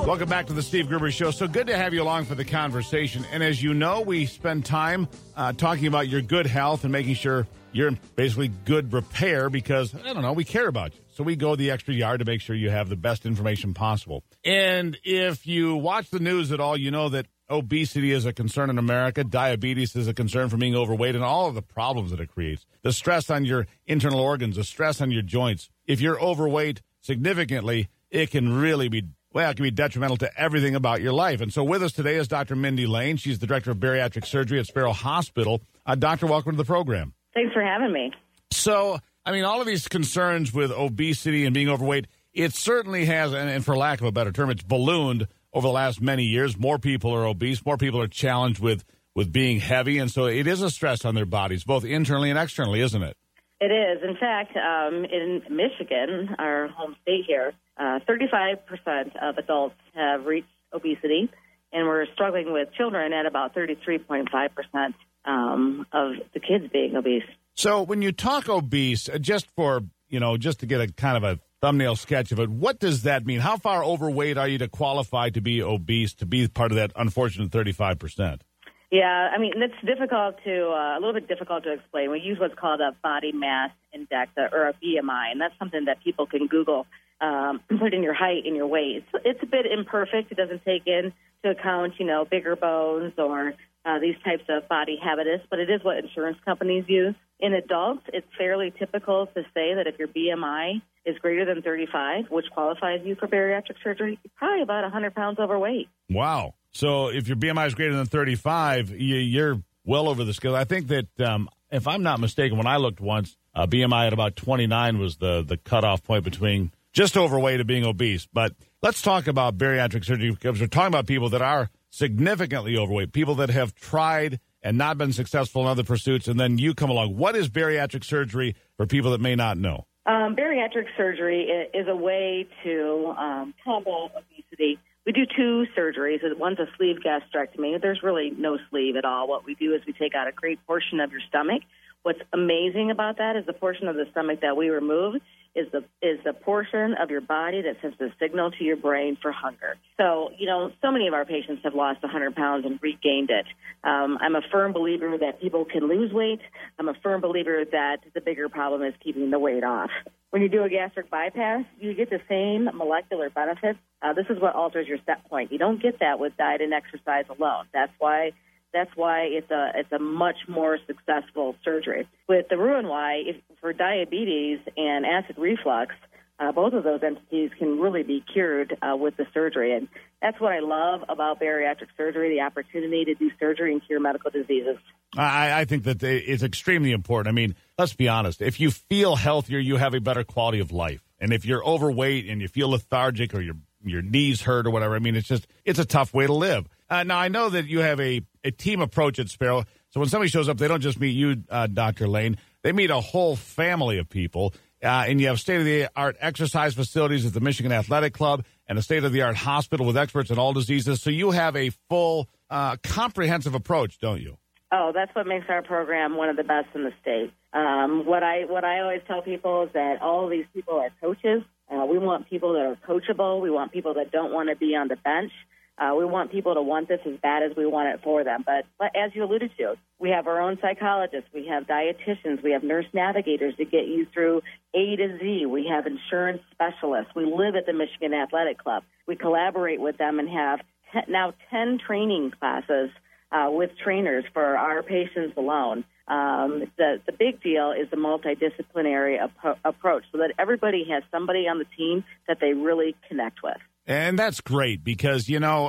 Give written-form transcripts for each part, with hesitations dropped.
Welcome back to the Steve Gruber Show. So good to have you along for the conversation. And as you know, we spend time talking about your good health and making sure you're in basically good repair because, I don't know, we care about you. So we go the extra yard to make sure you have the best information possible. And if you watch the news at all, you know that obesity is a concern in America. Diabetes is a concern for being overweight and all of the problems that it creates. The stress on your internal organs, the stress on your joints. If you're overweight significantly, it can really be, well, it can be detrimental to everything about your life. And so with us today is Dr. Mindy Lane. She's the Director of Bariatric Surgery at Sparrow Hospital. Doctor, welcome to the program. Thanks for having me. So, I mean, all of these concerns with obesity and being overweight, it certainly has, and for lack of a better term, it's ballooned over the last many years. More people are obese. More people are challenged with being heavy. And so it is a stress on their bodies, both internally and externally, isn't it? It is. In fact, in Michigan, our home state here, 35% of adults have reached obesity, and we're struggling with children at about 33.5% of the kids being obese. So when you talk obese, just for, just to get a kind of a thumbnail sketch of it, what does that mean? How far overweight are you to qualify to be obese, to be part of that unfortunate 35%? Yeah, I mean, it's difficult a little bit difficult to explain. We use what's called a body mass index or a BMI, and that's something that people can Google, put in your height and your weight. It's a bit imperfect. It doesn't take into account, bigger bones or these types of body habitus, but it is what insurance companies use. In adults, it's fairly typical to say that if your BMI is greater than 35, which qualifies you for bariatric surgery, you're probably about 100 pounds overweight. Wow. So if your BMI is greater than 35, you're well over the scale. I think that, if I'm not mistaken, when I looked once, BMI at about 29 was the cutoff point between just overweight and being obese. But let's talk about bariatric surgery because we're talking about people that are significantly overweight, people that have tried and not been successful in other pursuits, and then you come along. What is bariatric surgery for people that may not know? Bariatric surgery is a way to combat obesity. We do two surgeries. One's a sleeve gastrectomy. There's really no sleeve at all. What we do is we take out a great portion of your stomach. What's amazing about that is the portion of the stomach that we remove is the portion of your body that sends a signal to your brain for hunger. So, so many of our patients have lost 100 pounds and regained it. I'm a firm believer that people can lose weight. I'm a firm believer that the bigger problem is keeping the weight off. When you do a gastric bypass, you get the same molecular benefits. This is what alters your set point. You don't get that with diet and exercise alone. That's why it's a much more successful surgery. With the Roux-en-Y, for diabetes and acid reflux, both of those entities can really be cured with the surgery. And that's what I love about bariatric surgery, the opportunity to do surgery and cure medical diseases. I think that it's extremely important. I mean, let's be honest. If you feel healthier, you have a better quality of life. And if you're overweight and you feel lethargic or your knees hurt or whatever, I mean, it's a tough way to live. Now, I know that you have a team approach at Sparrow. So when somebody shows up, they don't just meet you, Dr. Lane. They meet a whole family of people. And you have state-of-the-art exercise facilities at the Michigan Athletic Club and a state-of-the-art hospital with experts in all diseases. So you have a full, comprehensive approach, don't you? Oh, that's what makes our program one of the best in the state. What I always tell people is that all of these people are coaches. We want people that are coachable. We want people that don't want to be on the bench. We want people to want this as bad as we want it for them. But as you alluded to, we have our own psychologists. We have dietitians. We have nurse navigators to get you through A to Z. We have insurance specialists. We live at the Michigan Athletic Club. We collaborate with them and have now 10 training classes with trainers for our patients alone. The big deal is the multidisciplinary approach so that everybody has somebody on the team that they really connect with. And that's great because,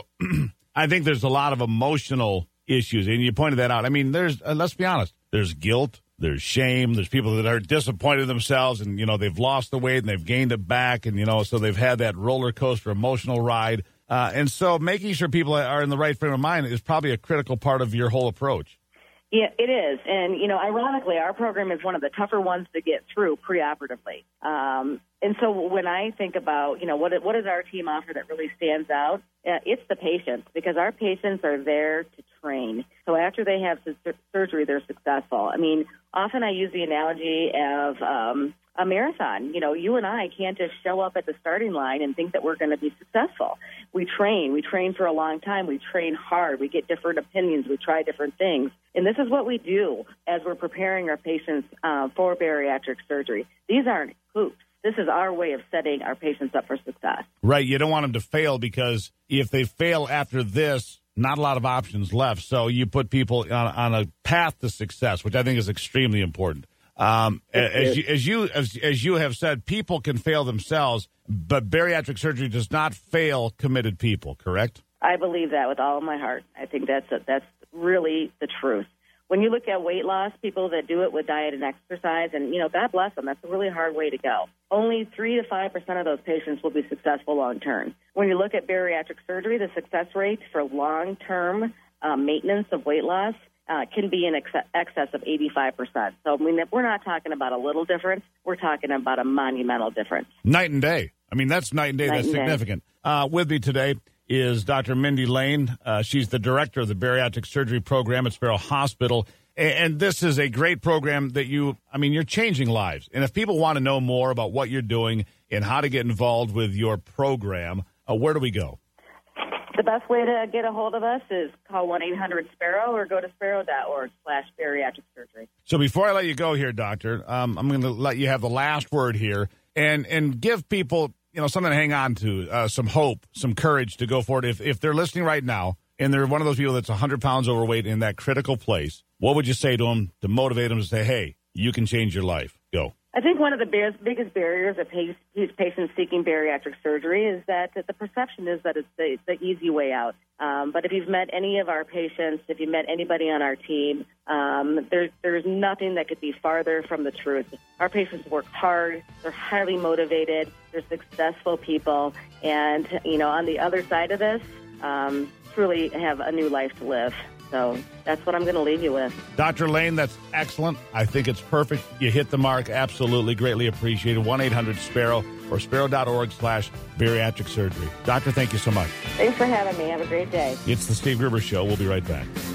I think there's a lot of emotional issues, and you pointed that out. I mean, let's be honest, there's guilt, there's shame, there's people that are disappointed in themselves and, they've lost the weight and they've gained it back and, so they've had that roller coaster emotional ride. And so making sure people are in the right frame of mind is probably a critical part of your whole approach. Yeah, it is. And, ironically, our program is one of the tougher ones to get through preoperatively. And so when I think about, what does our team offer that really stands out, it's the patients, because our patients are there to train. So after they have surgery, they're successful. I mean, often I use the analogy of a marathon. You know, you and I can't just show up at the starting line and think that we're going to be successful. We train for a long time. We train hard. We get different opinions. We try different things. And this is what we do as we're preparing our patients for bariatric surgery. These aren't hoops. This is our way of setting our patients up for success. Right. You don't want them to fail, because if they fail after this, not a lot of options left. So you put people on a path to success, which I think is extremely important. As you have said, people can fail themselves, but bariatric surgery does not fail committed people, correct? I believe that with all of my heart. I think that's really the truth. When you look at weight loss, people that do it with diet and exercise, and, you know, God bless them, that's a really hard way to go. Only 3 to 5% of those patients will be successful long term. When you look at bariatric surgery, the success rate for long-term maintenance of weight loss can be in excess of 85%. So, I mean, we're not talking about a little difference. We're talking about a monumental difference. Night and day. I mean, that's night and day. That's significant. With me today is Dr. Mindy Lane. She's the director of the bariatric surgery program at Sparrow Hospital. And this is a great program that you're changing lives. And if people want to know more about what you're doing and how to get involved with your program, where do we go? The best way to get a hold of us is call 1-800-SPARROW or go to sparrow.org/bariatric surgery. So before I let you go here, Doctor, I'm going to let you have the last word here and give people, you know, something to hang on to, some hope, some courage to go forward. If they're listening right now and they're one of those people that's 100 pounds overweight in that critical place, what would you say to them to motivate them to say, hey, you can change your life? Go. I think one of the biggest barriers of patients seeking bariatric surgery is that the perception is that it's the easy way out. But if you've met any of our patients, if you've met anybody on our team, there's nothing that could be farther from the truth. Our patients work hard. They're highly motivated. They're successful people. And, you know, on the other side of this, truly have a new life to live. So that's what I'm going to leave you with. Dr. Lane, that's excellent. I think it's perfect. You hit the mark. Absolutely. Greatly appreciated. 1-800-SPARROW or sparrow.org/bariatric surgery. Doctor, thank you so much. Thanks for having me. Have a great day. It's the Steve Gruber Show. We'll be right back.